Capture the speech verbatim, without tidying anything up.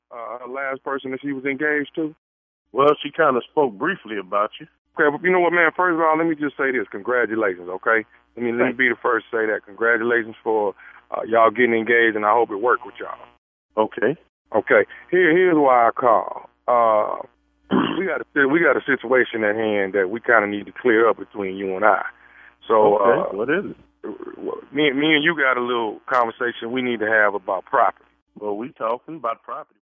uh, her last person that she was engaged to? Well, she kind of spoke briefly about you. Okay, but you know what, man? First of all, let me just say this. Congratulations, okay? Let me, let me be the first to say that. Congratulations for uh, y'all getting engaged, and I hope it worked with y'all. Okay. Okay. Here, here's why I call. Uh, we got a we got a situation at hand that we kind of need to clear up between you and I. So, okay. uh, What is it? Me, me and you got a little conversation we need to have about property. Well, we talking about property.